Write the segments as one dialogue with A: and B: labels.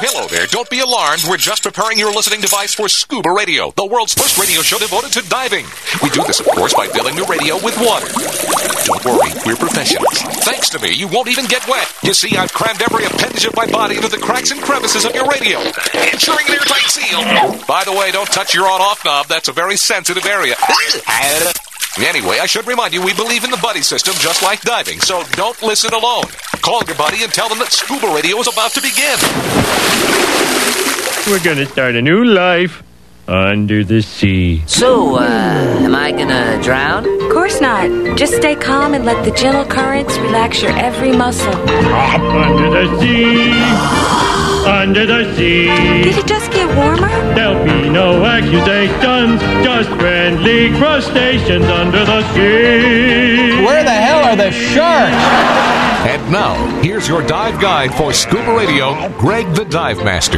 A: Hello there. Don't be alarmed. We're just preparing your listening device for Scuba Radio, the world's first radio show devoted to diving. We do this, of course, by filling the radio with water. Don't worry, we're professionals. Thanks to me, you won't even get wet. You see, I've crammed every appendage of my body into the cracks and crevices of your radio, ensuring an airtight seal. By the way, don't touch your on-off knob. That's a very sensitive area. Anyway, I should remind you, we believe in the buddy system just like diving, so don't listen alone. Call your buddy and tell them that Scuba Radio is about to begin.
B: We're going to start a new life under the sea.
C: So, am I gonna drown?
D: Of course not. Just stay calm and let the gentle currents relax your every muscle.
B: Under the sea. Under the sea.
D: Did it just get warmer?
B: There'll be no accusations, just friendly crustaceans under the sea.
E: Where the hell are the sharks?
A: And now, here's your dive guide for Scuba Radio, Greg the Dive Master.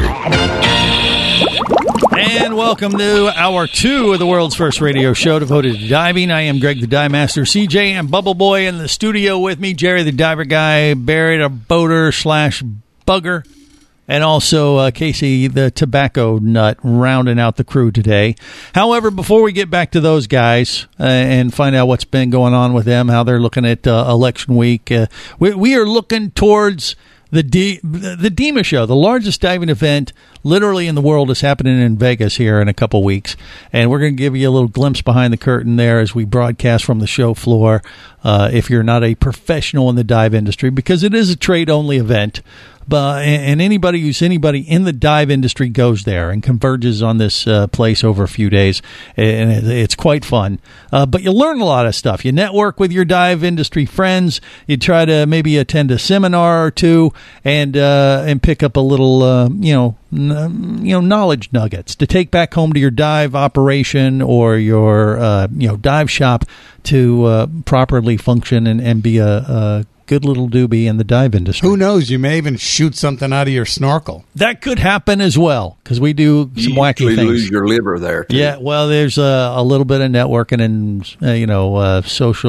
F: And welcome to Hour 2 of the world's first radio show devoted to diving. I am Greg the Dive Master, CJ and Bubble Boy in the studio with me, Jerry the Diver Guy, Barry the Boater / Bugger, and also Casey the Tobacco Nut rounding out the crew today. However, before we get back to those guys and find out what's been going on with them, how they're looking at election week, we are looking towards the DEMA show, the largest diving event literally in the world, is happening in Vegas here in a couple weeks. And we're going to give you a little glimpse behind the curtain there as we broadcast from the show floor, if you're not a professional in the dive industry, because it is a trade-only event. And anybody who's anybody in the dive industry goes there and converges on this place over a few days, and it's quite fun. But you learn a lot of stuff. You network with your dive industry friends. You try to maybe attend a seminar or two, and pick up a little, knowledge nuggets to take back home to your dive operation or your dive shop to properly function and be a good little doobie in the dive industry.
E: Who knows? You may even shoot something out of your snorkel.
F: That could happen as well, because we do some wacky things. You
G: lose your liver there, too.
F: Yeah, well, there's a little bit of networking and,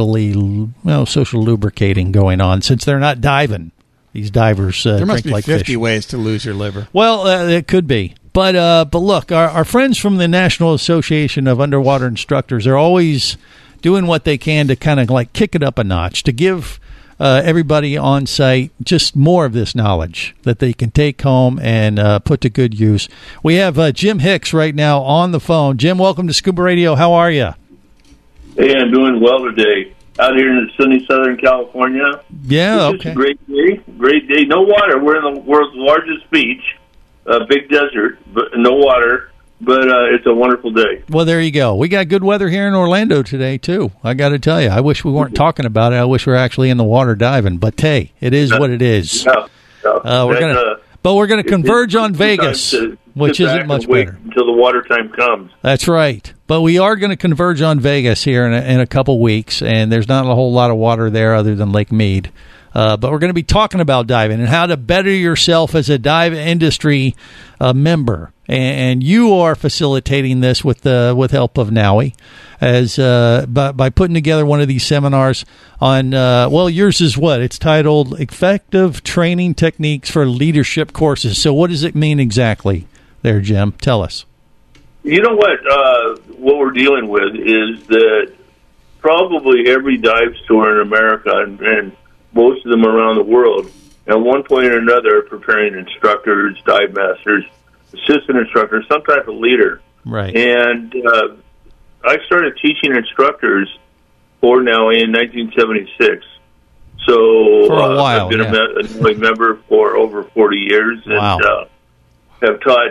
F: social lubricating going on, since they're not diving. These divers
E: there must
F: drink
E: be
F: like
E: 50
F: fish.
E: ways to lose your liver.
F: Well, it could be. But look, our friends from the National Association of Underwater Instructors are always doing what they can to kind of like kick it up a notch, to give everybody on site just more of this knowledge that they can take home and put to good use. We have Jim Hicks right now on the phone. Jim, welcome to Scuba Radio. How are you?
H: Hey, I'm doing well today. Out here in sunny Southern California.
F: Yeah,
H: it's just a great day. Great day. No water. We're in the world's largest beach, big desert, but no water. But it's a wonderful day.
F: Well, there you go. We got good weather here in Orlando today, too. I got to tell you. I wish we weren't talking about it. I wish we were actually in the water diving. But, hey, it is what it is.
H: Yeah.
F: We're gonna converge on Vegas, which isn't much better.
H: Until the water time comes.
F: That's right. But we are going to converge on Vegas here in a couple weeks, and there's not a whole lot of water there other than Lake Mead. But we're going to be talking about diving and how to better yourself as a dive industry member. And you are facilitating this with help of NAUI, by putting together one of these seminars on, yours is what? It's titled Effective Training Techniques for Leadership Courses. So what does it mean exactly there, Jim? Tell us.
H: You know what we're dealing with is that probably every dive store in America and most of them around the world, at one point or another, are preparing instructors, dive masters, assistant instructors, some type of leader.
F: Right.
H: And I started teaching instructors for NAUI in 1976. So
F: for a while,
H: I've been a member for over 40 years, and have taught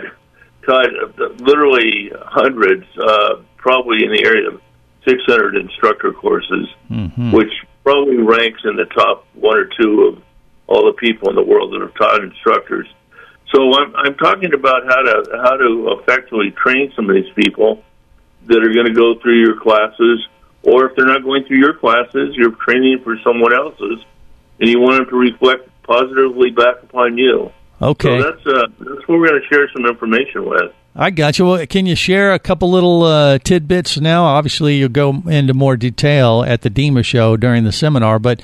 H: literally hundreds, probably in the area of 600 instructor courses, which probably ranks in the top one or two of all the people in the world that have taught instructors. So I'm talking about how to effectively train some of these people that are going to go through your classes, or if they're not going through your classes, you're training for someone else's, and you want them to reflect positively back upon you.
F: Okay.
H: So that's what we're going to share some information with.
F: I got you. Well, can you share a couple little tidbits now? Obviously, you'll go into more detail at the DEMA show during the seminar, but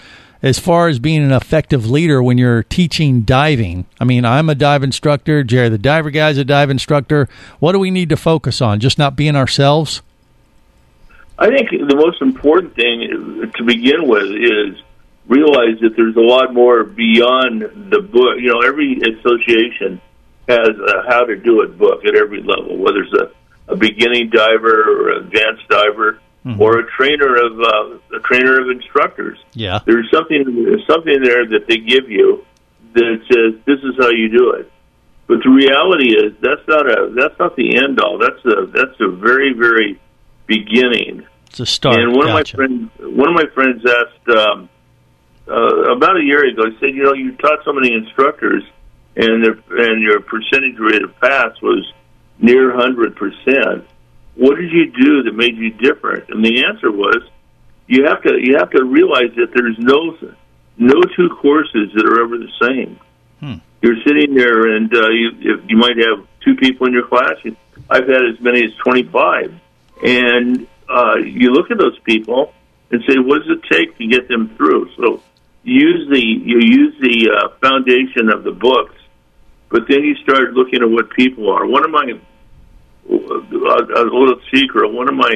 F: as far as being an effective leader when you're teaching diving? I mean, I'm a dive instructor. Jerry, the diver guy's a dive instructor. What do we need to focus on? Just not being ourselves?
H: I think the most important thing to begin with is realize that there's a lot more beyond the book. You know, every association has a how to do it book at every level, whether it's a beginning diver or advanced diver, or a trainer of instructors.
F: Yeah,
H: there's something there that they give you that says this is how you do it. But the reality is that's not the end all. That's a very, very beginning.
F: It's a start.
H: And one of my friends asked about a year ago. He said, "You know, you taught so many instructors, and your percentage rate of pass was near 100%. What did you do that made you different?" And the answer was, you have to realize that there's no two courses that are ever the same. You're sitting there, and you might have two people in your class. I've had as many as 25, and you look at those people and say, what does it take to get them through? So you use the foundation of the books, but then you start looking at what people are. One of my a little secret. One of my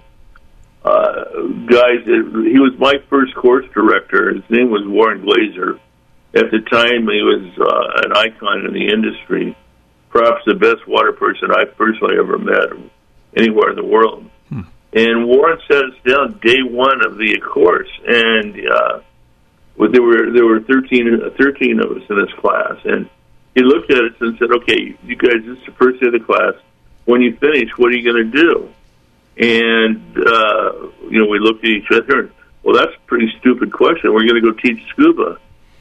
H: guys, he was my first course director. His name was Warren Glazer. At the time, he was an icon in the industry, perhaps the best water person I've personally ever met anywhere in the world. And Warren sat us down day one of the course, and there were 13 of us in this class, and he looked at us and said, "Okay, you guys, this is the first day of the class. When you finish, what are you going to do?" And we looked at each other, and, well, that's a pretty stupid question. We're going to go teach scuba.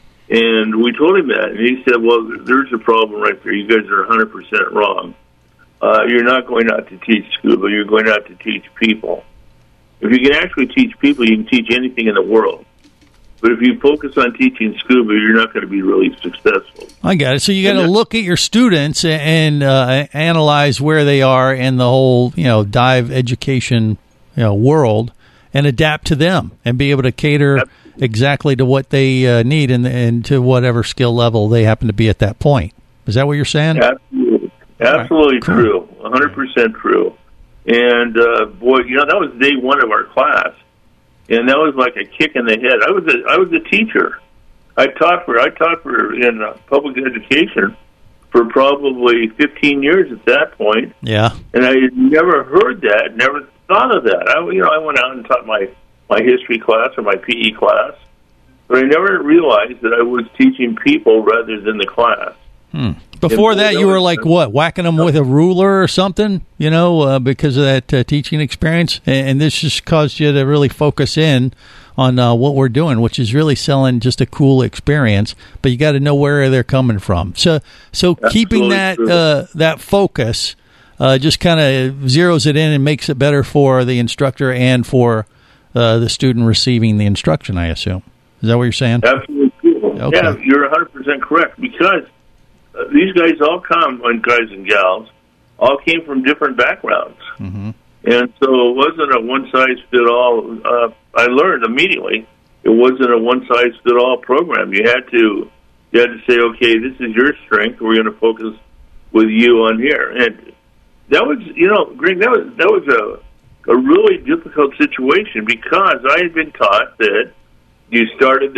H: And we told him that, and he said, "Well, there's a problem right there. You guys are 100% wrong. You're not going out to teach scuba. You're going out to teach people. If you can actually teach people, you can teach anything in the world. But if you focus on teaching scuba, you're not going to be really successful."
F: I got it. So you got to look at your students and analyze where they are in the whole, dive education, world, and adapt to them and be able to cater exactly to what they need and to whatever skill level they happen to be at that point. Is that what you're saying?
H: Absolutely
F: right.
H: True. 100% true. And boy, that was day one of our class. And that was like a kick in the head. I was a teacher. I taught for in public education for probably 15 years at that point.
F: Yeah.
H: And I had never heard that, never thought of that. I went out and taught my history class or my PE class, but I never realized that I was teaching people rather than the class.
F: Before that, you were like what, whacking them with a ruler or something, because of that teaching experience, and this just caused you to really focus in on what we're doing, which is really selling just a cool experience. But you got to know where they're coming from. So keeping that focus just kind of zeroes it in and makes it better for the instructor and for the student receiving the instruction, I assume. Is that what you're saying?
H: Absolutely cool.
F: Okay.
H: Yeah, you're 100% correct, because these guys all guys and gals, all came from different backgrounds. And so it wasn't a one-size-fit-all. I learned immediately it wasn't a one-size-fit-all program. You had to say, okay, this is your strength. We're going to focus with you on here. And that was, Greg, that was a really difficult situation, because I had been taught that you started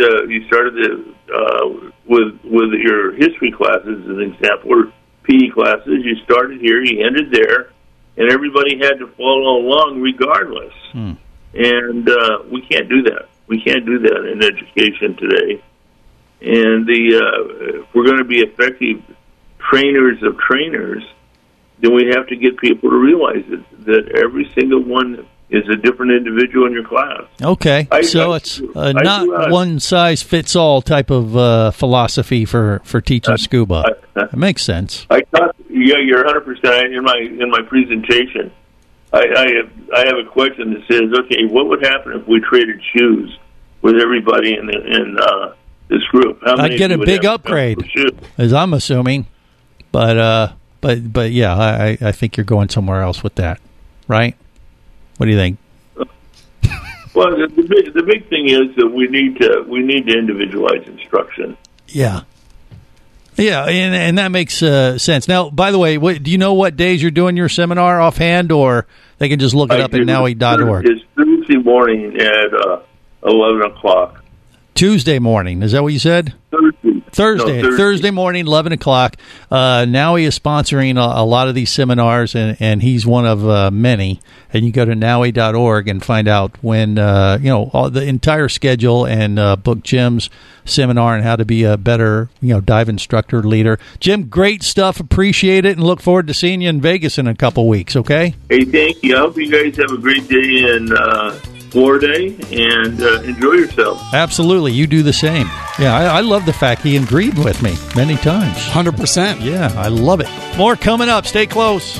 H: with your history classes, as an example, or PE classes. You started here, you ended there, and everybody had to follow along regardless. And we can't do that. We can't do that in education today. And if we're going to be effective trainers of trainers, then we have to get people to realize that every single one is a different individual in your class. Okay,
F: so it's not one-size-fits-all type of philosophy for teaching scuba. It makes sense.
H: You're 100% in my presentation. I have a question that says, okay, what would happen if we traded shoes with everybody in this group?
F: I'd get a big upgrade, as I'm assuming. But yeah, I think you're going somewhere else with that, right? What do you think?
H: Well, the big thing is that we need to individualize instruction.
F: Yeah. Yeah, and that makes sense. Now, by the way, do you know what days you're doing your seminar offhand, or they can just look it up at NOWI.org?
H: It's Thursday morning at 11 o'clock.
F: Tuesday morning. Is that what you said? Thursday morning, 11 o'clock. NOWI is sponsoring a lot of these seminars, and he's one of many. And you go to NOWI.org and find out when, all the entire schedule and book Jim's seminar on how to be a better, dive instructor leader. Jim, great stuff. Appreciate it, and look forward to seeing you in Vegas in a couple weeks, okay?
H: Hey, thank you. I hope you guys have a great day in Florida, and enjoy yourself.
F: Absolutely. You do the same. Yeah, I love the fact he agreed with me many times.
E: 100%.
F: Yeah, I love it. More coming up. Stay close.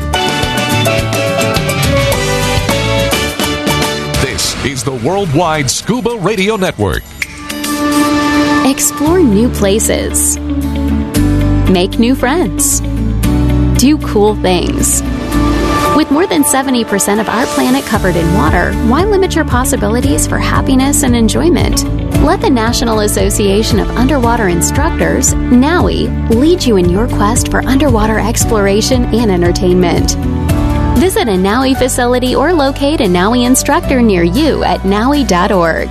A: This is the Worldwide Scuba Radio Network.
G: Explore new places. Make new friends. Do cool things. With more than 70% of our planet covered in water, why limit your possibilities for happiness and enjoyment? Let the National Association of Underwater Instructors, NOWI, lead you in your quest for underwater exploration and entertainment. Visit a NOWI facility or locate a NOWI instructor near you at NOWI.org.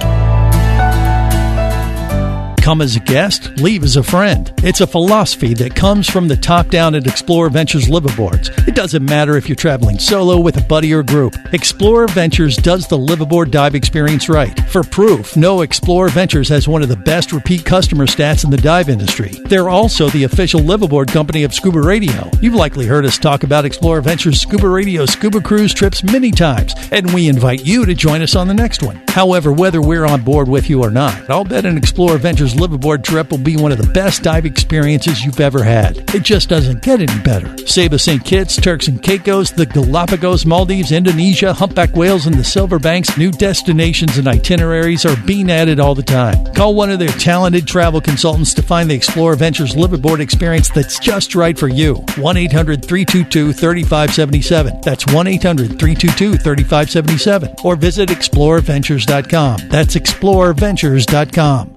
F: Come as a guest, leave as a friend. It's a philosophy that comes from the top down at Explorer Ventures liveaboards. It doesn't matter if you're traveling solo, with a buddy, or group. Explorer Ventures does the liveaboard dive experience right. For proof, Explorer Ventures has one of the best repeat customer stats in the dive industry. They're also the official liveaboard company of Scuba Radio. You've likely heard us talk about Explorer Ventures Scuba Radio scuba cruise trips many times, and we invite you to join us on the next one. However, whether we're on board with you or not, I'll bet an Explorer Ventures liveaboard trip will be one of the best dive experiences you've ever had. It just doesn't get any better. Saba St. Kitts, Turks and Caicos, the Galapagos, Maldives, Indonesia, humpback whales, and the Silver Banks, new destinations and itineraries are being added all the time. Call one of their talented travel consultants to find the Explorer Ventures liveaboard experience that's just right for you. 1-800-322-3577. That's 1-800-322-3577. Or visit explorerventures.com. That's explorerventures.com.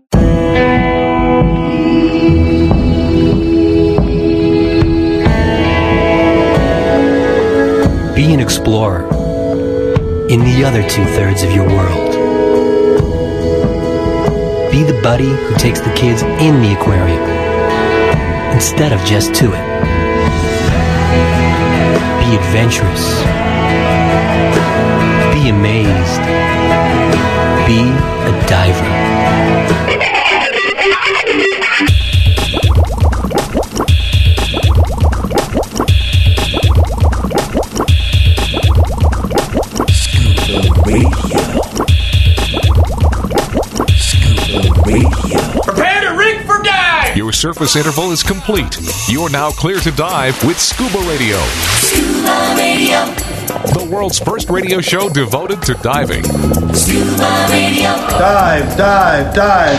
I: Be an explorer in the other 2/3 of your world. Be the buddy who takes the kids in the aquarium instead of just to it. Be adventurous. Be amazed. Be a diver.
A: Prepare to rig for dive! Your surface interval is complete. You're now clear to dive with Scuba Radio.
J: Scuba Radio.
A: The world's first radio show devoted to diving.
J: Scuba Radio.
K: Dive, dive, dive.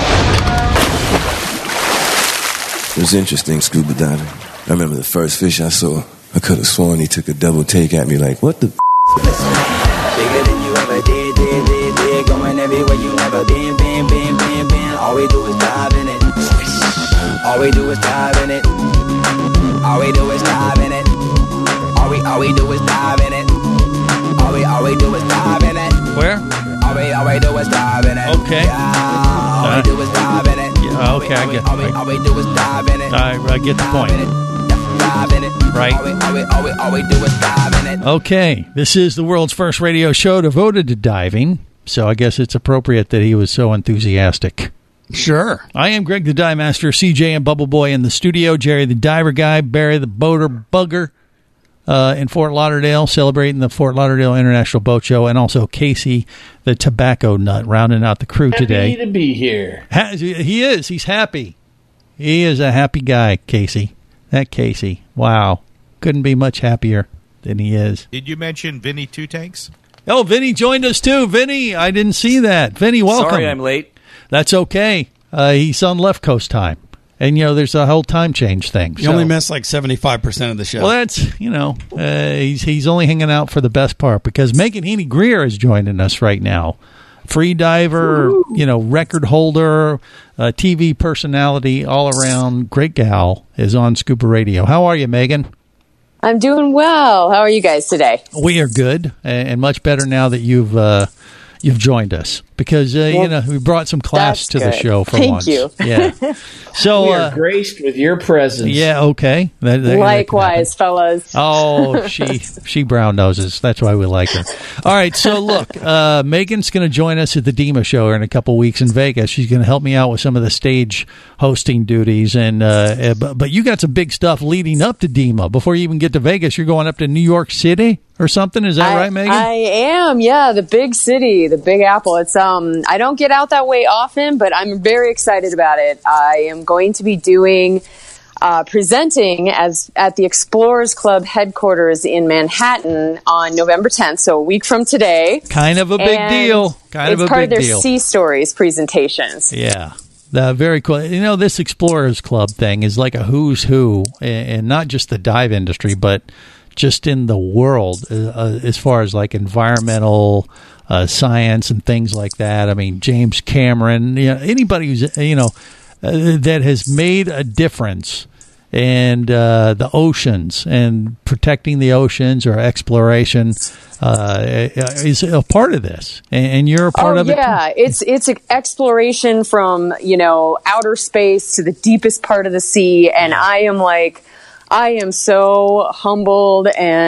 L: It was interesting scuba diving. I remember the first fish I saw. I could have sworn he took a double take at me like, what the
M: Bigger than you ever did. Going everywhere you never been. All we do is dive in it. All we do is dive in it. All we do is dive in it. All we do is dive in it. All we do is dive in it.
F: Where?
M: All we do is dive in it.
F: Okay.
M: Yeah, all we do is dive in it.
F: Yeah, okay, I get it.
M: All we do is dive in it.
F: I get the point.
M: Dive in it.
F: Right.
M: All we do is dive in it.
F: Okay, this is the world's first radio show devoted to diving, so I guess it's appropriate that he was so enthusiastic.
E: Sure.
F: I am Greg the Dive Master, CJ and Bubble Boy in the studio, Jerry the Diver Guy, Barry the Boater Bugger in Fort Lauderdale, celebrating the Fort Lauderdale International Boat Show, and also Casey the Tobacco Nut, rounding out the crew today.
N: Happy to be here.
F: He is. He's happy. He is a happy guy, Casey. That Casey. Wow. Couldn't be much happier than he is.
O: Did you mention Vinny Two Tanks?
F: Oh, Vinny joined us too. Vinny, I didn't see that. Vinny, welcome.
P: Sorry I'm late.
F: That's okay. He's on left coast time. And, there's a whole time change thing.
E: You only miss like 75% of the show.
F: Well, that's, he's only hanging out for the best part because Megan Heaney Greer is joining us right now. Free diver, record holder, TV personality, all around great gal is on Scuba Radio. How are you, Megan?
N: I'm doing well. How are you guys today?
F: We are good and much better now that you've joined us because we brought some class to the show for once.
N: Thank you.
F: Yeah. So
P: we are graced with your presence.
F: Yeah. Okay.
N: Likewise, fellas.
F: Oh, she brown noses. That's why we like her. All right. So look, Megan's going to join us at the DEMA show in a couple weeks in Vegas. She's going to help me out with some of the stage hosting duties, but you got some big stuff leading up to DEMA. Before you even get to Vegas, you're going up to New York City or something. Is that right, Megan?
N: I am. Yeah, the big city, the Big Apple. It's I don't get out that way often, but I'm very excited about it. I am going to be doing presenting at the Explorers Club headquarters in Manhattan on November 10th, so a week from today.
F: Kind of a big deal.
N: It's part of their Sea Stories presentations.
F: Yeah. Very cool. This Explorers Club thing is like a who's who, and not just the dive industry, but just in the world as far as like environmental science and things like that. I mean, James Cameron, anybody who's, that has made a difference in the oceans and protecting the oceans or exploration is a part of this. And you're a part of it.
N: Yeah, it's exploration from, outer space to the deepest part of the sea. And I am so humbled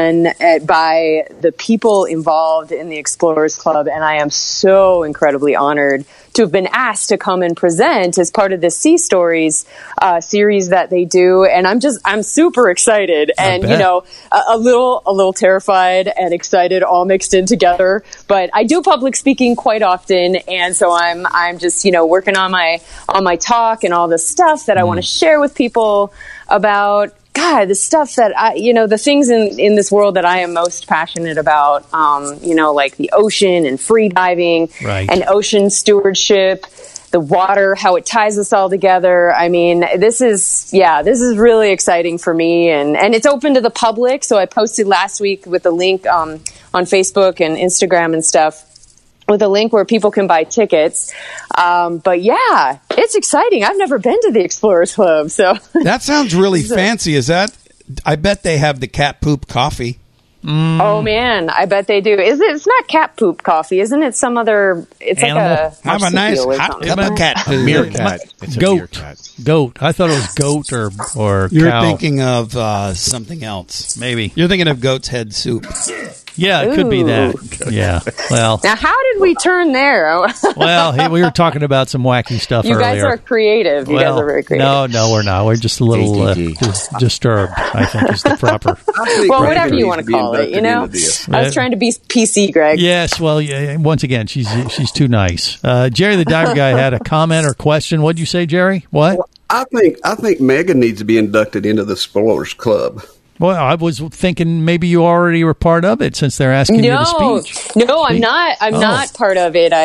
N: by the people involved in the Explorers Club, and I am so incredibly honored to have been asked to come and present as part of the Sea Stories series that they do. And I'm super excited and, a little terrified and excited all mixed in together. But I do public speaking quite often. And so I'm just, working on my talk and all the stuff that I want to share with people about God, the stuff that the things in this world that I am most passionate about, like the ocean and free diving and ocean stewardship, the water, how it ties us all together. I mean, this is really exciting for me, and it's open to the public. So I posted last week with a link on Facebook and Instagram and stuff, with a link where people can buy tickets. But yeah, it's exciting. I've never been to the Explorers Club, so
E: that sounds really fancy. I bet they have the cat poop coffee.
N: Oh man, I bet they do. It's not cat poop coffee, isn't it? Some other, it's
F: animal.
N: Like a
E: have a nice hot cup of cat poop.
O: Meerkat. It's
F: goat. I thought it was goat or
E: You're
F: cow.
E: thinking of something else.
F: Maybe.
E: You're thinking of goat's head soup.
F: Yeah, it could be that. Yeah. Well.
N: Now, how did we turn there?
F: Well, we were talking about some wacky stuff earlier.
N: You guys are creative. You guys are very creative.
F: No, we're not. We're just a little disturbed, I think is the proper.
N: Well, whatever you want to call it, I was trying to be PC, Greg.
F: Yes, well, once again, she's too nice. Jerry the Diver Guy had a comment or question. What'd you say, Jerry? What?
Q: Well, I think Megan needs to be inducted into the Explorers Club.
F: Well, I was thinking maybe you already were part of it since they're asking you to speak.
N: No, I'm not. I'm not part of it.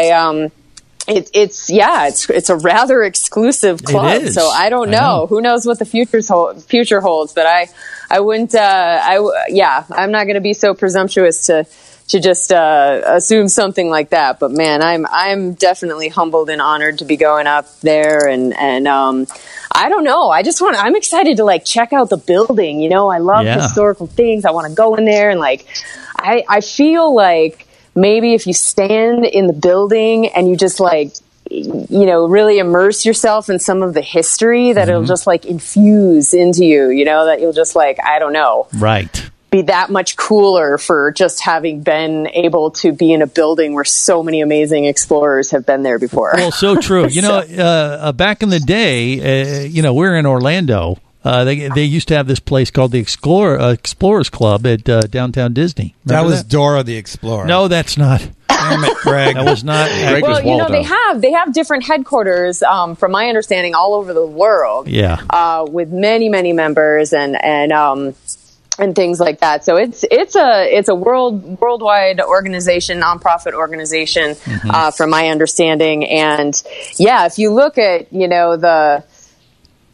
N: It's a rather exclusive club. So I don't know. Who knows what the future holds? But I wouldn't. I'm not going to be so presumptuous to just assume something like that. But man, I'm definitely humbled and honored to be going up there, and I don't know. I'm excited to check out the building. I love historical things. I want to go in there and I feel like maybe if you stand in the building and you just really immerse yourself in some of the history, that it'll just infuse into you, that you'll just I don't know.
F: Right.
N: Be that much cooler for just having been able to be in a building where so many amazing explorers have been there before.
F: Well, so true. Back in the day, we're in Orlando. They used to have this place called the Explorers Club at downtown Disney.
E: Remember that was Dora the Explorer.
F: No, that's not.
E: Damn it, Greg.
F: That was not.
N: Well, they have different headquarters, from my understanding, all over the world.
F: Yeah.
N: With many, many members and things like that. So it's a worldwide organization, nonprofit organization, from my understanding. And yeah, if you look at,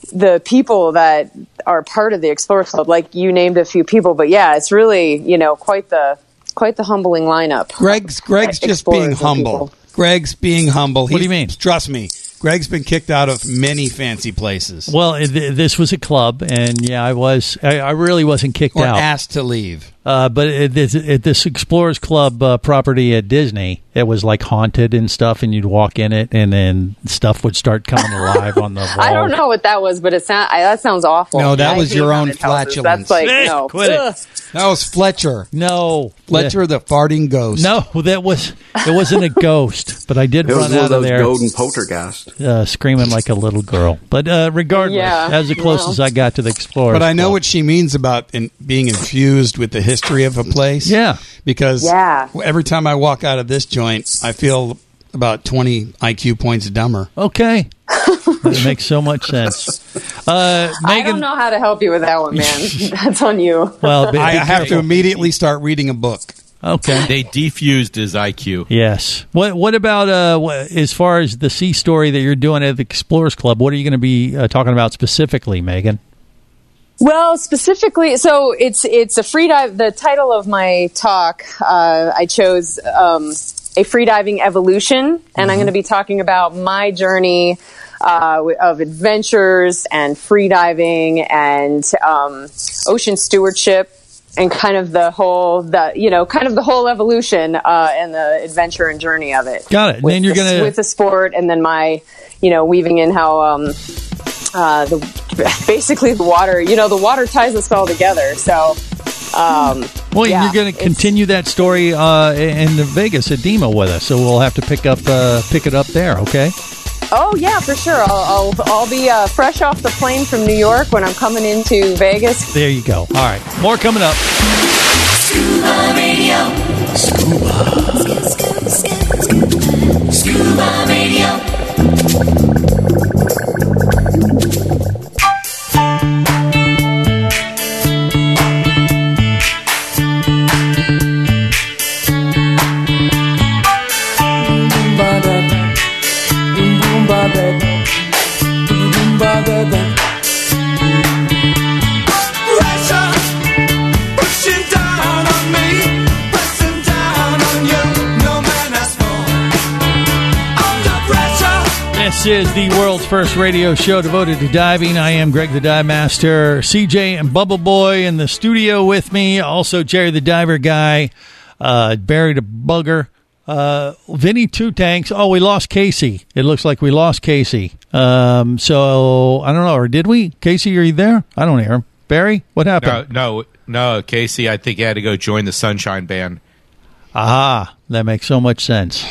N: the people that are part of the Explorers Club. Like you named a few people, but yeah, it's really, quite the humbling lineup.
E: Greg's just being humble. Greg's being humble.
F: What do you mean?
E: Trust me. Greg's been kicked out of many fancy places.
F: Well, this was a club, and yeah, I really wasn't kicked out.
E: Or asked to leave.
F: But at this Explorers Club property at Disney, it was like haunted and stuff, and you'd walk in it, and then stuff would start coming alive on the wall.
N: I don't know what that was, but that sounds awful.
E: No, that was your own flatulence.
N: That's like, no.
F: Quit it.
E: That was Fletcher.
F: No.
E: Fletcher, the farting ghost.
F: No, it wasn't a ghost, but I did run out of there.
Q: It was one of those golden poltergeist.
F: Screaming like a little girl. But regardless, that was the closest I got to the Explorers
E: But I know
F: Club.
E: what she means about being infused with the history of a place.
F: Yeah.
E: Because every time I walk out of this joint, I feel about 20 IQ points dumber.
F: Okay. That makes so much sense. Megan,
N: I don't know how to help you with that one, man. That's on you.
F: Well,
E: I have to immediately start reading a book.
F: Okay.
O: They defused his IQ.
F: Yes. What about as far as the sea story that you're doing at the Explorers Club, what are you going to be talking about specifically, Megan?
N: Well, specifically, so it's a free dive. The title of my talk, I chose a freediving evolution, and I'm going to be talking about my journey of adventures and freediving and ocean stewardship, and kind of the whole evolution and the adventure and journey of it.
F: Got it. And then you're going to
N: with the sport, and then my weaving in how basically the water, the water ties us all together. So,
F: you're going to continue that story in Vegas at DEMA with us, so we'll have to pick it up there. Okay.
N: Oh yeah, for sure. I'll be fresh off the plane from New York when I'm coming into Vegas.
F: There you go. All right, more coming up.
J: Scuba Radio. Scuba Radio.
F: This is the world's first radio show devoted to diving. I am Greg the Dive Master. CJ and Bubble Boy in the studio with me. Also Jerry the Diver Guy. Barry the Bugger. Vinny Two Tanks. Oh, we lost Casey. It looks like we lost Casey. So, I don't know. Or did we? Casey, are you there? I don't hear him. Barry, what happened?
O: No, Casey, I think he had to go join the Sunshine Band.
F: Ah, that makes so much sense.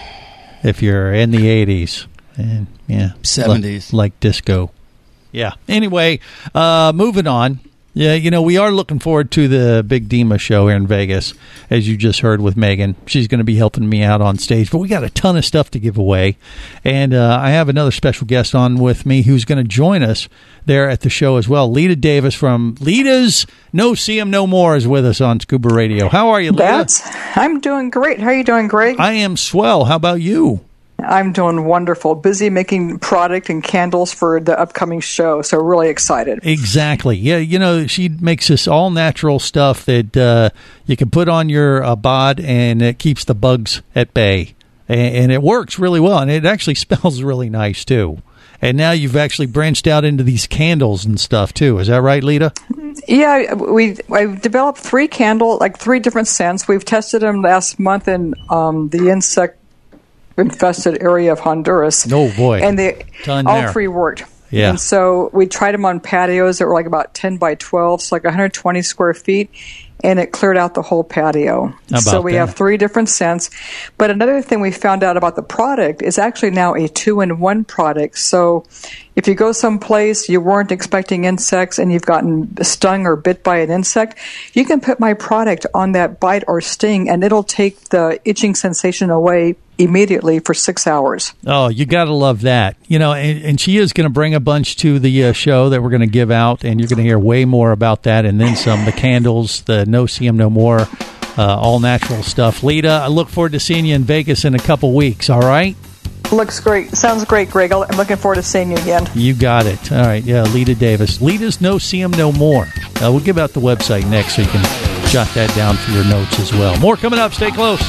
F: If you're in the 80s. And,
E: 70s.
F: Like disco. Yeah. Anyway, moving on. Yeah, we are looking forward to the big DEMA show here in Vegas, as you just heard with Megan. She's going to be helping me out on stage, but we got a ton of stuff to give away. And I have another special guest on with me who's going to join us there at the show as well. Lita Davis from Lita's No See 'Em No More is with us on Scuba Radio. How are you, Lita?
R: I'm doing great. How are you doing, Greg?
F: I am swell. How about you?
R: I'm doing wonderful. Busy making product and candles for the upcoming show, so really excited.
F: Exactly. Yeah, she makes this all-natural stuff that you can put on your bod, and it keeps the bugs at bay. And it works really well, and it actually smells really nice, too. And now you've actually branched out into these candles and stuff, too. Is that right, Lita?
R: Yeah, I've developed 3 candles, like 3 different scents. We've tested them last month in the insect-infested area of Honduras.
F: Oh, boy.
R: And all 3 worked.
F: Yeah.
R: And so we tried them on patios that were like about 10 by 12, so like 120 square feet, and it cleared out the whole patio. So we have 3 different scents. But another thing we found out about the product is actually now a 2-in-1 product. So if you go someplace you weren't expecting insects and you've gotten stung or bit by an insect, you can put my product on that bite or sting, and it'll take the itching sensation away immediately for 6 hours.
F: Oh, you got to love that. And she is going to bring a bunch to the show that we're going to give out, and you're going to hear way more about that and then some. The candles, the No See 'Em No More, all natural stuff. Lita, I look forward to seeing you in Vegas in a couple weeks, all right?
R: Looks great. Sounds great, Greg. I'm looking forward to seeing you again.
F: You got it. All right, yeah, Lita Davis. Lita's No See 'Em No More. We'll give out the website next so you can jot that down for your notes as well. More coming up. Stay close.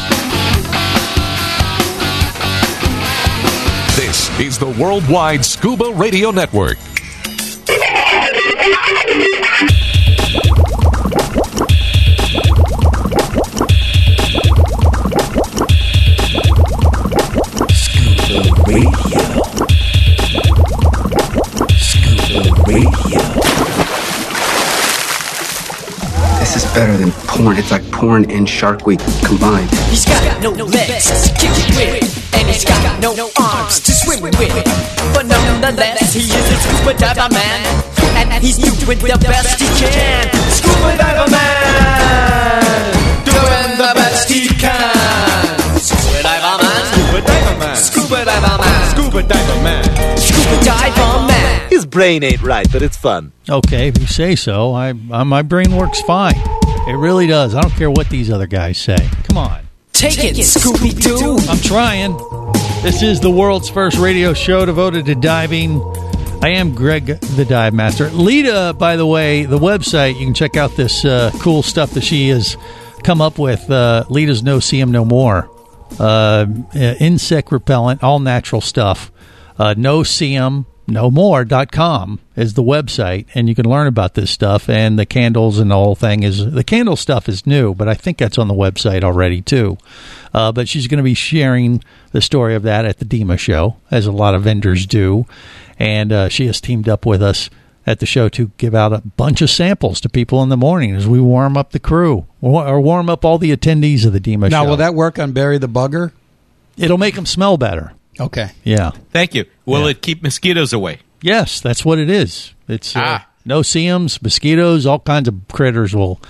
A: This is the Worldwide Scuba Radio Network.
Q: This is better than porn. It's like porn and Shark Week combined.
J: He's got no legs to kick it with, and he's got no arms to swim with. But nonetheless, he is a scuba diver man, and he's doing the best he can. Scuba diver man, doing the best he can. Scuba diver man, scuba diver man, scuba diver man, scuba diver man, scuba diver man.
S: His brain ain't right, but it's fun.
F: Okay, if you say so. My brain works fine. It really does. I don't care what these other guys say. Come on.
J: Take it, Scooby-Doo.
F: I'm trying. This is the world's first radio show devoted to diving. I am Greg the Dive Master. Lita, by the way, the website, you can check out this cool stuff that she has come up with. Lita's No See 'Em No More. Insect repellent, all natural stuff. No See 'Em No More.com is the website, and you can learn about this stuff. And the candles and the whole thing the candle stuff is new, but I think that's on the website already too. But she's going to be sharing the story of that at the DEMA show, as a lot of vendors do. And she has teamed up with us at the show to give out a bunch of samples to people in the morning as we warm up the crew or warm up all the attendees of the DEMA show.
E: Now, will that work on Barry the Bugger?
F: It'll make them smell better.
E: Okay.
F: Yeah.
O: Thank you. Will it keep mosquitoes away?
F: Yes, that's what it is. It's no see-ums, mosquitoes, all kinds of critters will,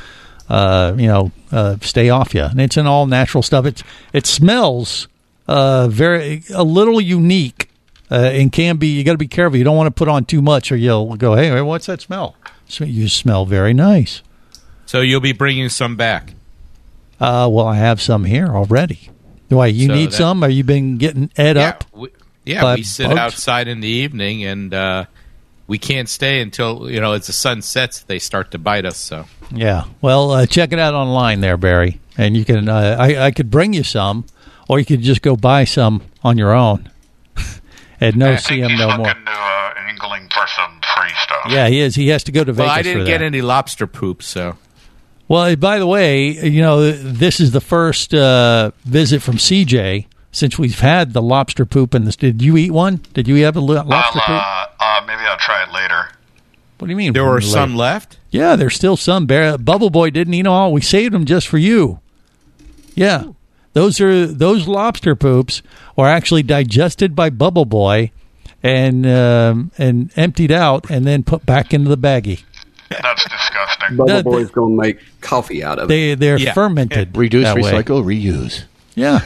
F: stay off you. And it's an all natural stuff. It smells a little unique, and can be. You got to be careful. You don't want to put on too much, or you'll go, "Hey, what's that smell?" So you smell very nice.
O: So you'll be bringing some back.
F: Well, I have some here already. Why, you need some? Are you been getting up?
O: We sit outside in the evening, and we can't stay until as the sun sets. They start to bite us. So
F: yeah, well, check it out online there, Barry, and you can. I could bring you some, or you could just go buy some on your own. And no see him no more.
T: Looking to angling for some free stuff.
F: Yeah, he is. He has to go to Vegas.
O: Well, I didn't
F: for
O: get
F: that.
O: any lobster poop, so.
F: Well, by the way, this is the first visit from CJ since we've had the lobster poop. Did you eat one? Did you have a lobster poop?
T: Maybe I'll try it later.
F: What do you mean?
O: There were some left?
F: Yeah, there's still some. Bubble Boy didn't eat them all. We saved them just for you. Yeah. Those lobster poops are actually digested by Bubble Boy and emptied out and then put back into the baggie.
T: That's disgusting.
Q: Bubble Boy's going to make coffee out of it.
F: They're fermented.
U: Reduce,
F: that way.
U: recycle, reuse.
F: Yeah.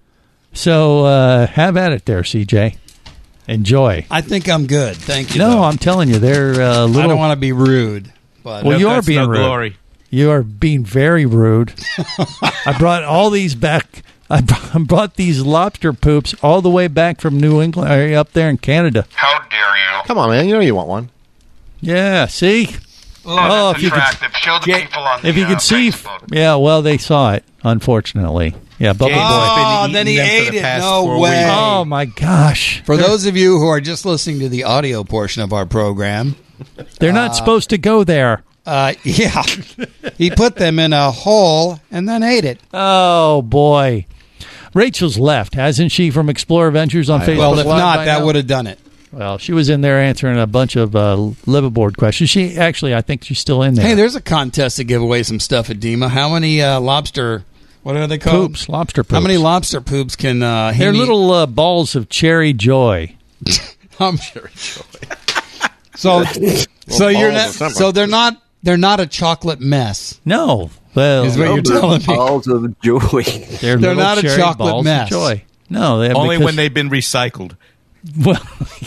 F: So have at it there, CJ. Enjoy.
E: I think I'm good. Thank you.
F: No,
E: though.
F: I'm telling you, they're little.
E: I don't want to be rude. But
F: well, you are being rude.
O: Glory.
F: You are being very rude. I brought all these back. I brought these lobster poops all the way back from New England, up there in Canada.
T: How dare you?
U: Come on, man. You know you want one.
F: Yeah, see?
T: Oh, if you could, show the people on the,
F: if you could see,
T: Facebook.
F: Yeah, well, they saw it, unfortunately. Yeah, Bubble Boy.
E: Oh, then he ate it. No way.
F: Oh, my gosh.
E: For those of you who are just listening to the audio portion of our program,
F: they're not supposed to go there.
E: Yeah. He put them in a hole and then ate it.
F: Oh, boy. Rachel's left, hasn't she, from Explorer Ventures on Facebook?
E: Well, if not, that would have done it.
F: Well, she was in there answering a bunch of liveaboard questions. She actually, I think she's still in there.
E: Hey, there's a contest to give away some stuff at DEMA. How many lobster? What are they called?
F: Poops, lobster poops.
E: How many lobster poops can?
F: They're little balls of cherry joy.
E: Cherry joy. So you're not. So they're not. They're not a chocolate mess.
F: No. Well,
E: is what you're telling me.
Q: Balls of joy.
F: They're
E: not a chocolate mess.
F: Joy. No,
O: only when they've been recycled.
F: Well,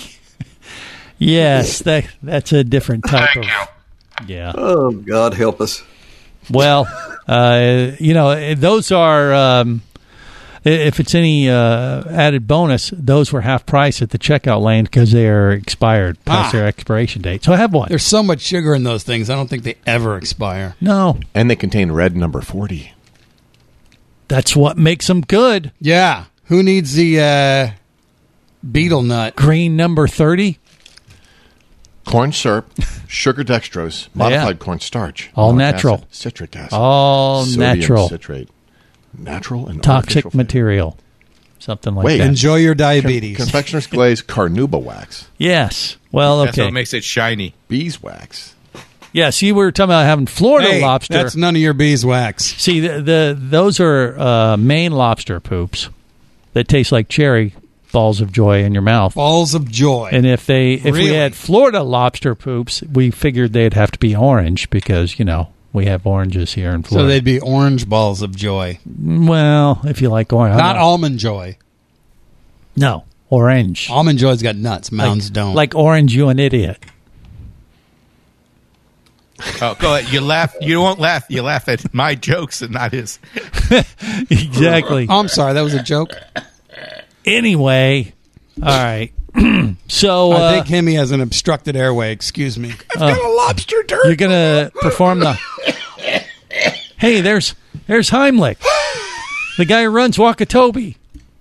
F: yes, that's a different type of. Yeah.
Q: Oh, God help us.
F: Well, those are if it's any added bonus, those were half price at the checkout lane because they are expired past their expiration date. So I have one.
E: There's so much sugar in those things. I don't think they ever expire.
F: No.
U: And they contain red number 40.
F: That's what makes them good.
E: Yeah. Who needs the beetle nut?
F: Green number 30.
U: Corn syrup, sugar dextrose, modified cornstarch.
F: All natural.
U: Acid, citric acid.
F: All
U: sodium
F: natural.
U: Citrate. Natural and
F: toxic material. Something like that.
E: Enjoy your diabetes.
U: Confectioner's glaze carnauba wax.
F: Yes. Well, okay.
O: That's what makes it shiny.
U: Beeswax.
F: Yeah, see, we were talking about having Florida lobster.
E: That's none of your beeswax.
F: See, those are Maine lobster poops that taste like cherry balls of joy in your mouth.
E: Balls of joy.
F: And if we had Florida lobster poops, we figured they'd have to be orange because, we have oranges here in Florida.
E: So they'd be orange balls of joy.
F: Well, if you like orange.
E: Not almond joy.
F: No, orange.
E: Almond joy's got nuts. Mounds don't.
F: Like orange, you an idiot.
O: Oh, go ahead. You laugh. You won't laugh. You laugh at my jokes and not his.
F: Exactly.
E: Oh, I'm sorry. That was a joke.
F: Anyway, all right. So
E: I think Hemi has an obstructed airway. Excuse me.
U: I've got a lobster turd.
F: You're gonna perform the. Hey, there's Heimlich, the guy who runs Wakatobi.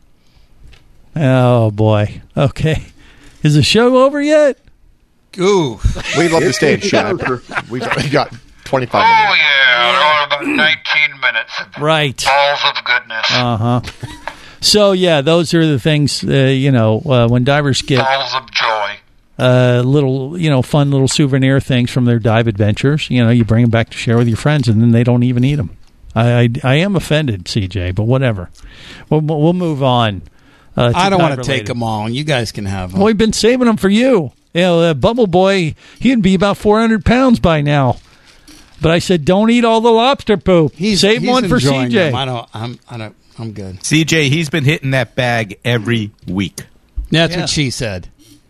F: Oh boy. Okay, is the show over yet?
E: Ooh,
U: we love the stage, Shad. We've got 25 minutes.
T: Oh yeah, about 19 minutes.
F: Right.
T: Balls of goodness.
F: So, yeah, those are the things, when divers get
T: balls of joy.
F: Little, fun little souvenir things from their dive adventures. You bring them back to share with your friends, and then they don't even eat them. I am offended, CJ, but whatever. We'll move on.
E: I don't want to take them all. You guys can have them.
F: Well, we've been saving them for you. Bubble Boy, he'd be about 400 pounds by now. But I said, don't eat all the lobster poop. Save one for CJ.
E: Them. I'm good.
O: CJ, he's been hitting that bag every week.
E: That's what she said.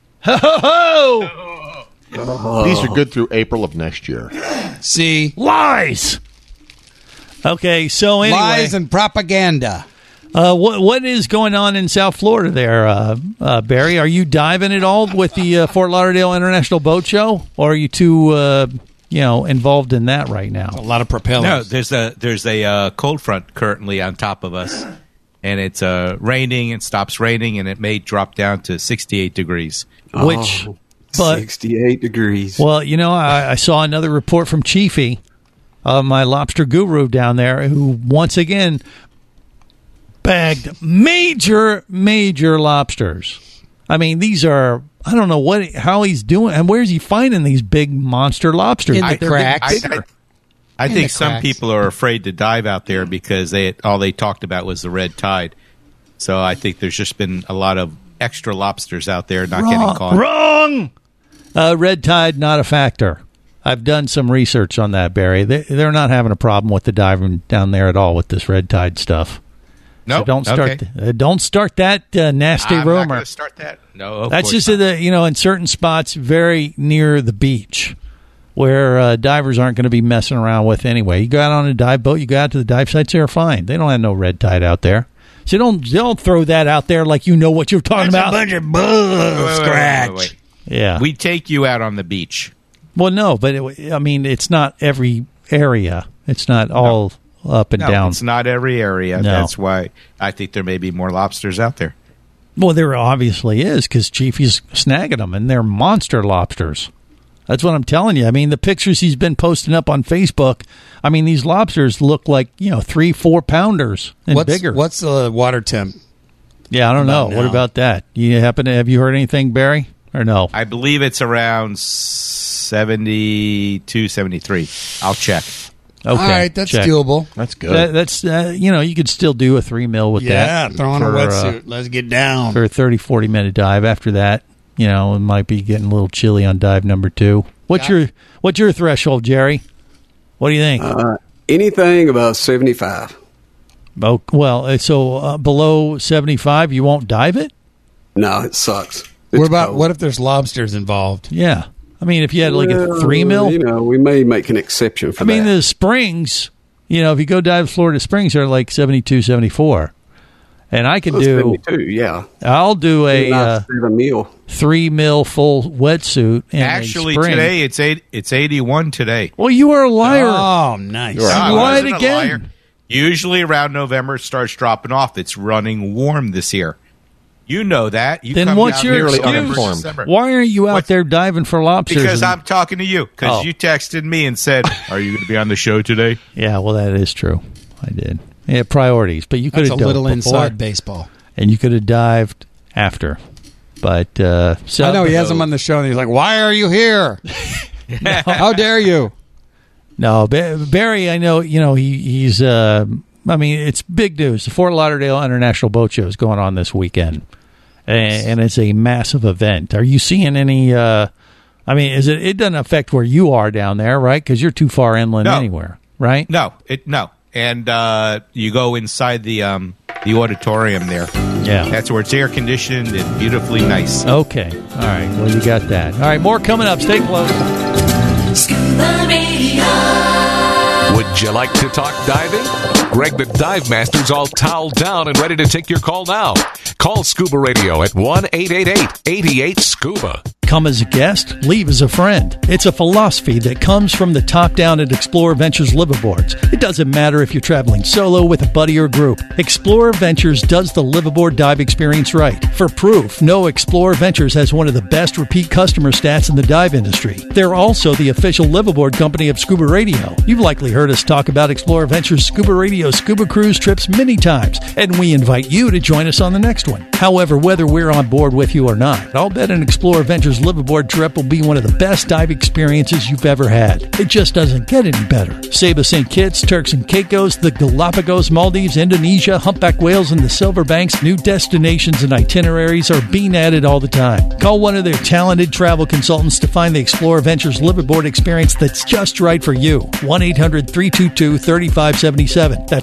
F: Ho!
U: These are good through April of next year.
E: See?
F: Lies! Okay, so anyway.
E: Lies and propaganda.
F: What is going on in South Florida there, Barry? Are you diving at all with the Fort Lauderdale International Boat Show? Or are you too... involved in that right now.
E: A lot of propellers.
O: No, there's a cold front currently on top of us, and it's raining and stops raining, and it may drop down to 68 degrees.
F: But
C: 68 degrees.
F: Well, I saw another report from Chiefy, my lobster guru down there, who once again bagged major lobsters. I mean, these are... I don't know how he's doing, and where's he finding these big monster lobsters?
E: In the cracks.
O: I think some people are afraid to dive out there because all they talked about was the red tide. So I think there's just been a lot of extra lobsters out there not getting caught.
F: Wrong! Red tide, not a factor. I've done some research on that, Barry. They're not having a problem with the diving down there at all with this red tide stuff.
O: No,
F: so don't start.
O: Okay.
F: Don't start that nasty rumor.
O: I'm not going to start that. No,
F: that's just in certain spots very near the beach where divers aren't going to be messing around with anyway. You go out on a dive boat, you go out to the dive sites, they're fine. They don't have no red tide out there, so don't throw that out there like you know what you're talking about.
E: A bunch of bull scratch.
O: Wait.
F: Yeah,
O: we take you out on the beach.
F: Well, no, but it's not every area. It's not all. Up and down.
O: It's not every area.
F: No.
O: That's why I think there may be more lobsters out there.
F: Well, there obviously is because Chiefy's snagging them, and they're monster lobsters. That's what I'm telling you. I mean, the pictures he's been posting up on Facebook, I mean, these lobsters look like, 3-4 pounders and bigger.
E: What's the water temp?
F: Yeah, I don't know. What about that? Have you heard anything, Barry, or no?
O: I believe it's around 72, 73. I'll check.
F: Okay,
E: all right, that's doable.
U: That's good.
F: That's you could still do a 3 mil with that.
E: Yeah, throw on a wetsuit. Let's get down.
F: For a 30-40 minute dive. After that, it might be getting a little chilly on dive number 2. What's your threshold, Jerry? What do you think?
C: Anything about 75.
F: Oh, well, so below 75, you won't dive it?
C: No, it sucks.
E: What if there's lobsters involved?
F: Yeah. I mean, if you had like a 3 mil,
C: we may make an exception for that.
F: I mean, the springs, if you go dive Florida Springs, they're like 72, 74. And I can do
C: 72, yeah.
F: I'll do a
C: 7 mil.
F: 3 mil full wetsuit.
O: Actually, today it's 81 today.
F: Well, you are a liar.
E: Oh, nice.
F: You lied again.
O: Usually around November it starts dropping off. It's running warm this year. You know that.
F: Then what's your excuse? Why aren't you out there diving for lobsters?
O: Because I'm talking to you. Because you texted me and said, "Are you going to be on the show today?"
F: Yeah, well, that is true. I did. Yeah, priorities. But you could have
E: done a little
F: before,
E: inside baseball,
F: and you could have dived after. But
E: I know he has him on the show, and he's like, "Why are you here? How dare you?"
F: No, Barry. I know. He's. I mean, it's big news. The Fort Lauderdale International Boat Show is going on this weekend. And it's a massive event. Are you seeing any? I mean, it doesn't affect where you are down there, right? Because you're too far inland anywhere, right?
O: No. And you go inside the auditorium there.
F: Yeah,
O: that's where it's air conditioned and beautifully nice.
F: Okay, all right. Well, you got that. All right, more coming up. Stay close.
J: Scuba Radio.
A: Would you like to talk diving? Greg the Dive Master's all toweled down and ready to take your call now. Call Scuba Radio at 1-888-88-SCUBA.
F: Come as a guest, leave as a friend. It's a philosophy that comes from the top down at Explorer Ventures liveaboards. It doesn't matter if you're traveling solo, with a buddy, or group. Explorer Ventures does the liveaboard dive experience right. For proof, know Explorer Ventures has one of the best repeat customer stats in the dive industry. They're also the official liveaboard company of Scuba Radio. You've likely heard us talk about Explorer Ventures Scuba Radio scuba cruise trips many times, and we invite you to join us on the next one. However, whether we're on board with you or not, I'll bet an Explorer Ventures liveaboard trip will be one of the best dive experiences you've ever had. It just doesn't get any better. Saba St. Kitts, Turks and Caicos, the Galapagos, Maldives, Indonesia, humpback whales, and the Silver Banks, new destinations and itineraries are being added all the time. Call one of their talented travel consultants to find the Explorer Ventures liveaboard experience that's just right for you. 1-800-322-3577. That's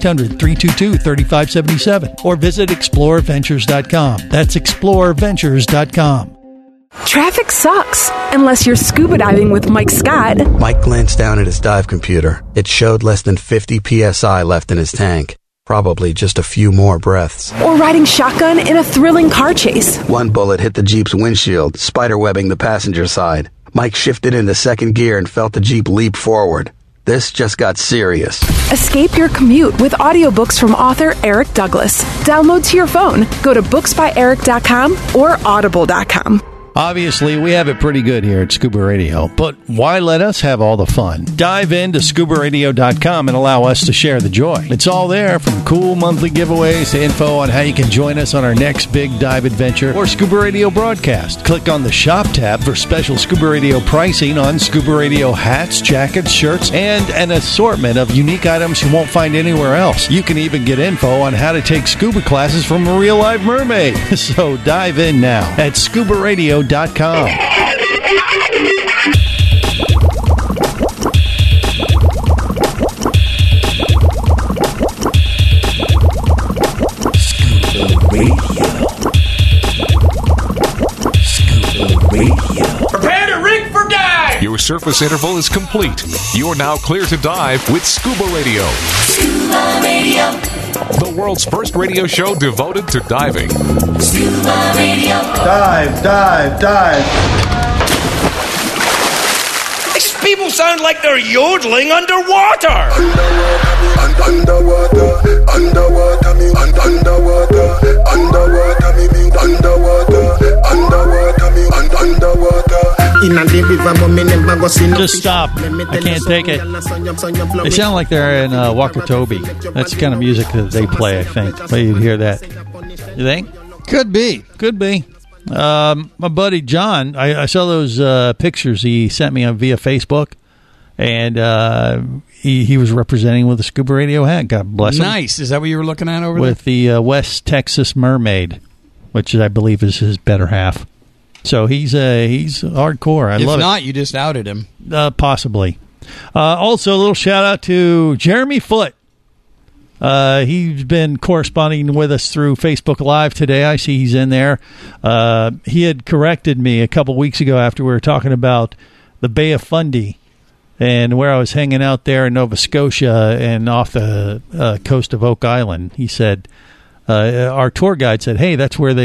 F: 1-800-322-3577. Or visit explorerventures.com. That's explorerventures.com.
D: Traffic sucks, unless you're scuba diving with Mike Scott.
V: Mike glanced down at his dive computer. It showed less than 50 psi left in his tank. Probably just a few more breaths.
D: Or riding shotgun in a thrilling car chase.
V: One bullet hit the Jeep's windshield, spiderwebbing the passenger side. Mike shifted into second gear and felt the Jeep leap forward. This just got serious.
D: Escape your commute with audiobooks from author Eric Douglas. Download to your phone. Go to booksbyeric.com or audible.com.
F: Obviously, we have it pretty good here at Scuba Radio, but why let us have all the fun? Dive into ScubaRadio.com and allow us to share the joy. It's all there, from cool monthly giveaways to info on how you can join us on our next big dive adventure or Scuba Radio broadcast. Click on the Shop tab for special Scuba Radio pricing on Scuba Radio hats, jackets, shirts, and an assortment of unique items you won't find anywhere else. You can even get info on how to take scuba classes from a real live mermaid. So dive in now at ScubaRadio.com.
J: Prepare to rig for dive!
A: Your surface interval is complete. You're now clear to dive with Scuba Radio.
J: Scuba Radio.
A: The world's first radio show devoted to diving.
J: Scuba Radio.
K: Dive, dive, dive.
J: These people sound like they're yodeling underwater.
W: Underwater, me, underwater, me,
F: Just stop. I can't take it. They sound like they're in Wakatobi. That's the kind of music that they play, I think. But you'd hear that. You think?
E: Could be.
F: My buddy John, I saw those pictures he sent me via Facebook, and he was representing with a Scuba Radio hat. God bless him.
E: Nice. Is that what you were looking at over
F: with the West Texas Mermaid, which I believe is his better half. So he's hardcore. I love it.
E: If not, you just outed him.
F: Possibly. Also, a little shout out to Jeremy Foote. He's been corresponding with us through Facebook Live today. I see he's in there. He had corrected me a couple weeks ago after we were talking about the Bay of Fundy and where I was hanging out there in Nova Scotia and off the coast of Oak Island. He said, our tour guide said, "Hey, that's where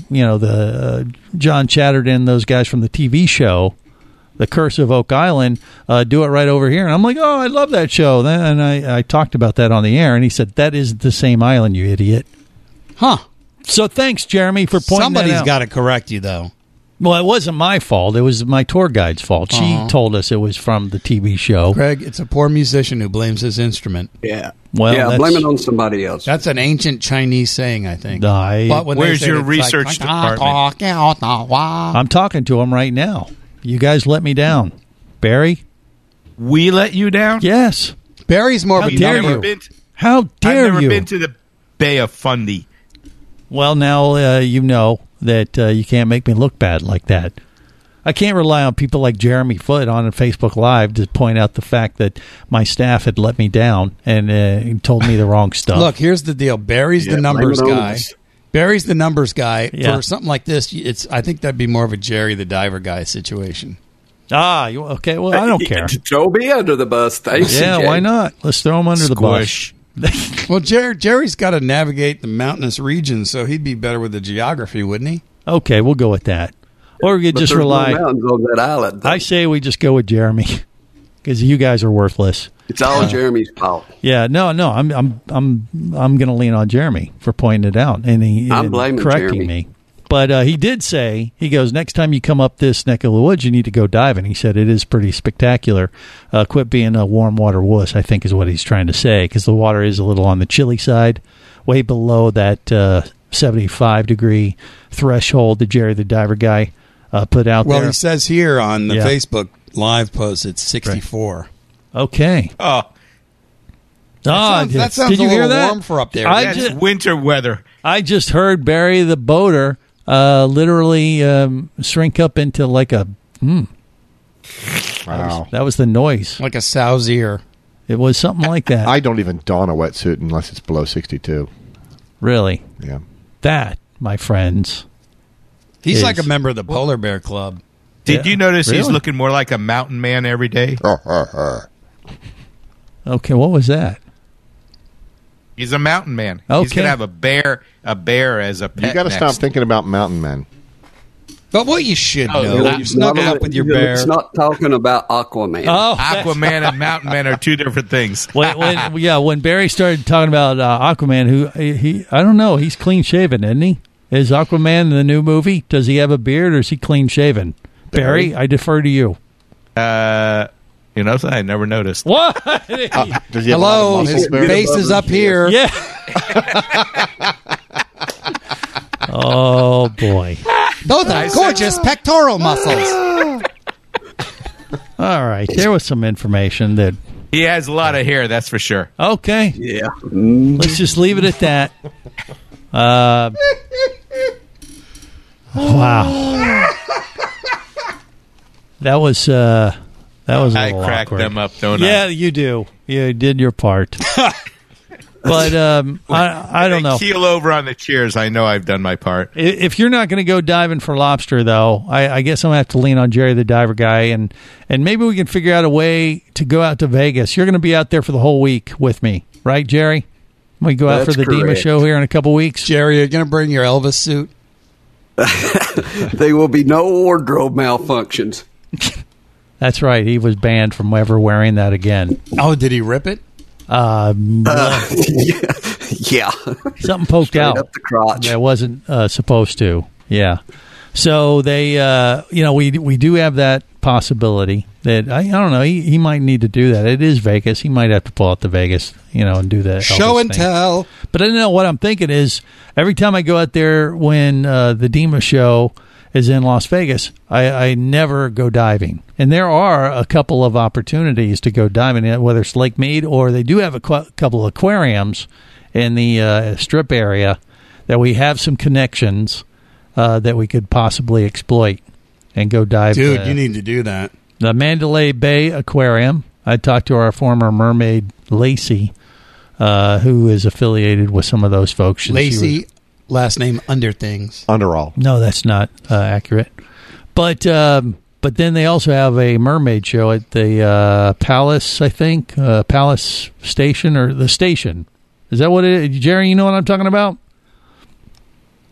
F: the John Chatterton, those guys from the TV show, The Curse of Oak Island, do it right over here." And I'm like, "Oh, I love that show." And I talked about that on the air, and he said, "That is the same island, you idiot."
E: Huh.
F: So thanks, Jeremy, for pointing
E: Somebody's
F: that out.
E: got to correct you, though.
F: Well, it wasn't my fault. It was my tour guide's fault. She told us it was from the TV show.
E: Greg, it's a poor musician who blames his instrument.
C: Yeah.
F: Well,
C: blame it on somebody else.
E: That's an ancient Chinese saying, I think.
F: But
E: when
O: where's
E: they say
O: your
E: it's
O: research department?
F: I'm talking to him right now. You guys let me down. Barry?
O: We let you down?
F: Yes.
E: Barry's more of a
F: dare How dare
O: I've never
F: you?
O: been to the Bay of Fundy.
F: Well, now you know that you can't make me look bad like that. I can't rely on people like Jeremy Foote on Facebook Live to point out the fact that my staff had let me down and told me the wrong stuff.
E: Look, here's the deal. Barry's the numbers guy. Barry's the numbers guy.
F: Yeah.
E: For something like this, I think that'd be more of a Jerry the Diver guy situation.
F: Okay. Well, I don't care.
C: Throw me under the bus. Thanks.
F: Yeah,
C: CJ.
F: why not? Let's throw him under the bus.
E: Well, Jerry's got to navigate the mountainous region, so he'd be better with the geography, wouldn't he?
F: Okay, we'll go with that. Or we could just rely.
C: No mountains on that island.
F: I say we just go with Jeremy because you guys are worthless.
C: It's all Jeremy's fault.
F: Yeah, no. I'm going to lean on Jeremy for pointing it out
C: I'm blaming
F: correcting
C: Jeremy.
F: me. But he did say, he goes, next time you come up this neck of the woods, you need to go diving. He said it is pretty spectacular. Quit being a warm water wuss, I think is what he's trying to say, because the water is a little on the chilly side, way below that 75-degree threshold that Jerry the Diver guy put out there.
E: Well, he says here on the Facebook Live post it's 64.
F: Right. Okay.
O: Oh.
E: That sounds
F: did you
E: a
F: hear
E: little
F: that?
E: warm for up there.
O: That's winter weather.
F: I just heard Barry the boater literally shrink up into like a...
U: Wow.
F: That was the noise.
E: Like a sow's ear.
F: It was something like that.
U: I don't even don a wetsuit unless it's below 62.
F: Really?
U: Yeah.
F: That, my friends...
E: He's like a member of the Polar Bear Club.
O: Did you notice he's
F: Really?
O: looking more like a mountain man every day?
F: Okay, what was that?
O: He's a mountain man.
F: Okay.
O: He's going to have a bear as a pet.
U: You got to stop thinking about mountain men.
E: But what you should
O: Oh,
E: know,
O: yeah.
E: you snuck up with your bear.
C: It's not talking about Aquaman.
F: Oh,
O: Aquaman and mountain men are two different things.
F: when Barry started talking about Aquaman, who I don't know, he's clean shaven, isn't he? Is Aquaman in the new movie? Does he have a beard or is he clean shaven? Barry, I defer to you.
O: You know, I never noticed.
F: What?
U: Does he have a lot
E: Hello,
U: of muscles
E: his
U: there?
E: face is up here.
F: Yeah. Oh boy.
E: Those are gorgeous pectoral muscles.
F: All right, there was some information that.
O: He has a lot of hair, that's for sure.
F: Okay.
C: Yeah.
F: Let's just leave it at that. Wow. That was a
O: I
F: little
O: crack
F: awkward.
O: them up, don't I?
F: Yeah, you do. You did your part. But I don't know.
O: Keel over on the chairs. I know I've done my part.
F: If you're not going to go diving for lobster, though, I guess I'm going to have to lean on Jerry the Diver guy, and maybe we can figure out a way to go out to Vegas. You're going to be out there for the whole week with me, right, Jerry? We go out
C: That's
F: for the DEMA
C: correct.
F: show here in a couple weeks.
E: Jerry, are you going to bring your Elvis suit?
C: There will be no wardrobe malfunctions.
F: That's right. He was banned from ever wearing that again.
E: Oh, did he rip it?
C: Yeah.
F: Something poked
C: Straight
F: out.
C: up the crotch.
F: That wasn't supposed to. Yeah. So they, we do have that possibility that I don't know. He might need to do that. It is Vegas. He might have to pull out the Vegas, and do that
E: Show
F: Elvis
E: and
F: thing.
E: tell.
F: But I don't know what I'm thinking is every time I go out there when the DEMA show is in Las Vegas, I never go diving. And there are a couple of opportunities to go diving, whether it's Lake Mead or they do have a couple of aquariums in the Strip area that we have some connections that we could possibly exploit and go dive.
E: Dude, you need to do that.
F: The Mandalay Bay Aquarium. I talked to our former mermaid, Lacey, who is affiliated with some of those folks.
E: Lacey, last name Underthings.
U: Underall.
F: No, that's not accurate. But then they also have a mermaid show at the Palace, I think, Palace Station or the Station. Is that what it is? Jerry, you know what I'm talking about?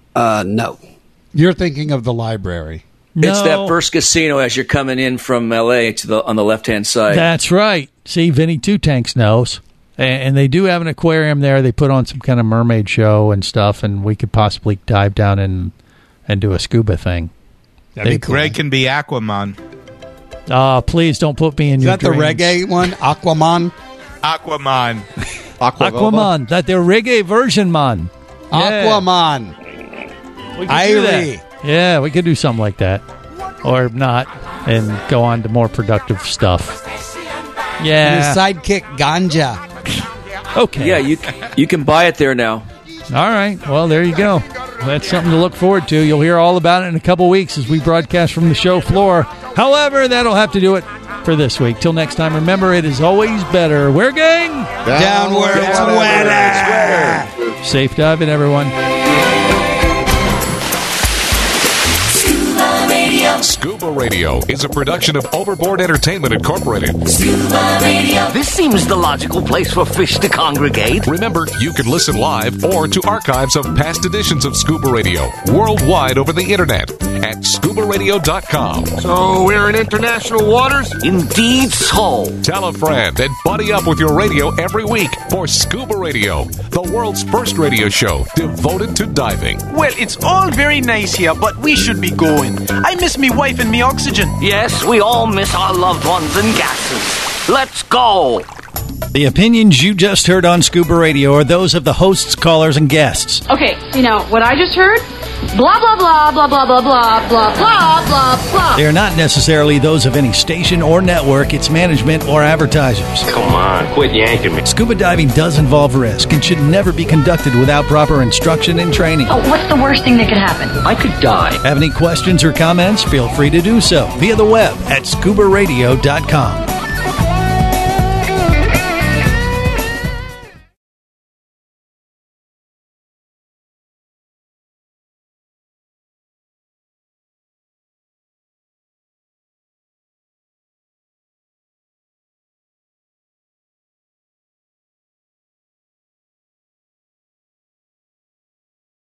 C: No.
E: You're thinking of the library.
B: It's that first casino as you're coming in from L.A. on the left-hand side.
F: That's right. See, Vinny Two Tanks knows. And they do have an aquarium there. They put on some kind of mermaid show and stuff, and we could possibly dive down and do a scuba thing.
O: That'd be cool. Greg can be Aquaman.
F: Please don't put me in your dreams.
E: Is that the reggae one? Aquaman?
O: Aquaman.
F: Aquaman. That their reggae version, man.
E: Aquaman.
F: We could do that. Yeah, we could do something like that. Or not, and go on to more productive stuff. Yeah.
E: And his sidekick, Ganja.
F: Okay.
B: Yeah, you can buy it there now.
F: All right. Well, there you go. That's something to look forward to. You'll hear all about it in a couple weeks as we broadcast from the show floor. However, that'll have to do it for this week. Till next time, remember, it is always better. Where, gang?
E: Down where it's wetter.
F: Safe diving, everyone.
A: Scuba Radio is a production of Overboard Entertainment Incorporated.
G: Scuba Radio. This seems the logical place for fish to congregate.
A: Remember, you can listen live or to archives of past editions of Scuba Radio worldwide over the internet at scubaradio.com.
G: So we're in international waters? Indeed so.
A: Tell a friend and buddy up with your radio every week for Scuba Radio, the world's first radio show devoted to diving.
H: Well, it's all very nice here, but we should be going. I miss me wife and me oxygen.
G: Yes, we all miss our loved ones and gases. Let's go.
F: The opinions you just heard on Scuba Radio are those of the hosts, callers, and guests.
X: Okay, what I just heard? Blah, blah, blah, blah, blah, blah, blah, blah, blah, blah, blah.
F: They are not necessarily those of any station or network, its management, or advertisers.
G: Come on, quit yanking me.
F: Scuba diving does involve risk and should never be conducted without proper instruction and training.
X: Oh, what's the worst thing that could happen?
G: I could die.
F: Have any questions or comments? Feel free to do so via the web at scubaradio.com.